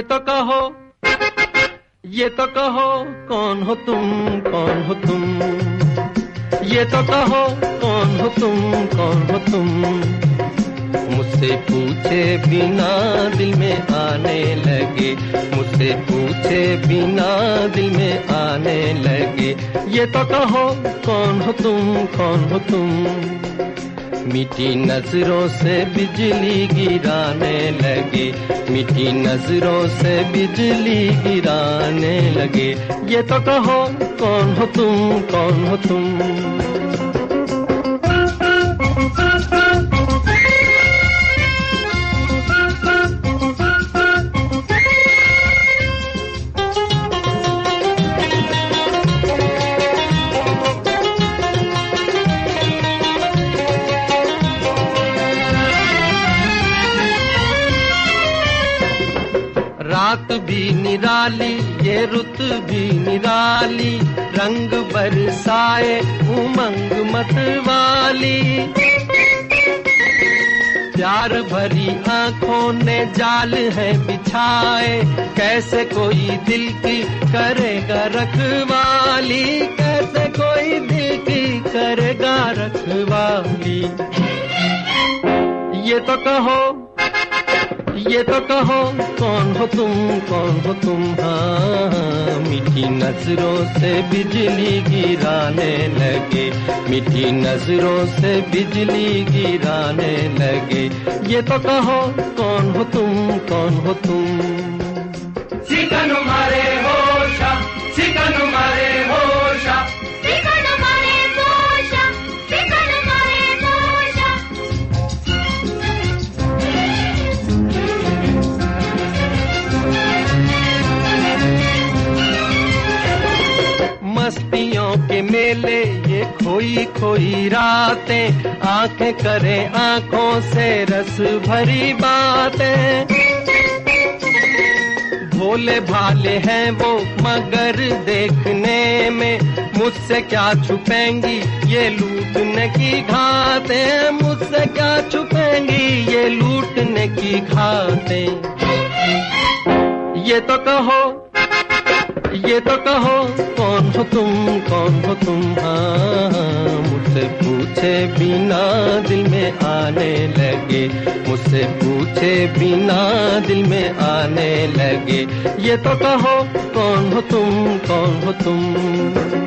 ये तो कहो कौन हो तुम, कौन हो तुम, ये तो कहो कौन हो तुम, कौन हो तुम। मुझसे पूछे बिना दिल में आने लगे, मुझसे पूछे बिना दिल में आने लगे। ये तो कहो कौन हो तुम, कौन हो तुम। मीठी नजरों से बिजली गिराने लगे, मीठी नजरों से बिजली गिराने लगे। ये तो कहो कौन हो तुम, कौन हो तुम। रात भी निराली, ये रुत भी निराली, रंग बरसाए उमंग मतवाली। प्यार भरी आंखों ने जाल है बिछाए, कैसे कोई दिल की करेगा रखवाली, कैसे कोई दिल की करेगा रखवाली। ये तो कहो, ये तो कहो कौन हो तुम, कौन हो तुम। हाँ, मीठी नजरों से बिजली गिराने लगे, मीठी नजरों से बिजली गिराने लगे। ये तो कहो कौन हो तुम, कौन हो तुम। सिकनु मारे होशा, सिकनु मारे होशा, सिकनु मारे होशा, सिकनु मारे होशा। मस्तियों के मेले ये खोई खोई रातें, आंखें करे आंखों से रस भरी बातें। भोले भाले हैं वो मगर देखने में, मुझसे क्या छुपेंगी ये लूटने की घातें, मुझसे क्या छुपेंगी ये लूटने की घातें। ये तो कहो, ये तो कहो कौन हो तुम, कौन हो तुम। हाँ, मुझसे पूछे बिना दिल में आने लगे, मुझसे पूछे बिना दिल में आने लगे। ये तो कहो कौन हो तुम, कौन हो तुम।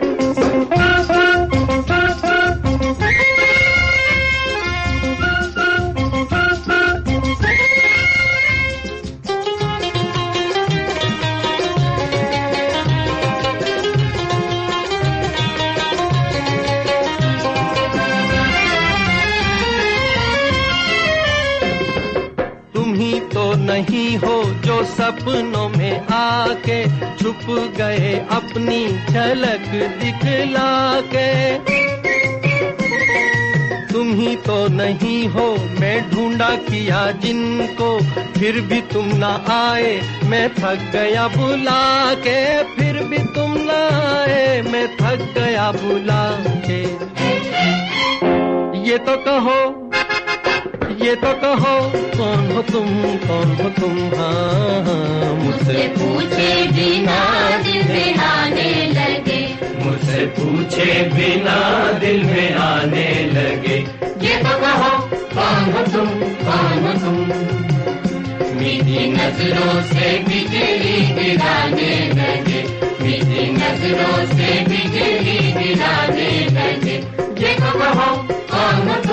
नहीं हो जो सपनों में आके छुप गए अपनी झलक दिखला के। तुम ही तो नहीं हो मैं ढूंढा किया जिनको, फिर भी तुम ना आए मैं थक गया बुला के, फिर भी तुम ना आए मैं थक गया बुला के। ये तो कहो, ये तो कहो कौन हो तुम, कौन हो तुम। हाँ, मुझसे पूछे बिना दिल में आने लगे, मुझसे पूछे बिना दिल में आने लगे। ये तो कहो कौन हो तुम, कौन हो तुम। मीठी नजरों से बिजली गिराने लगे, मीठी नजरों से बिजली गिराने लगे। ये तो कहो कौन हो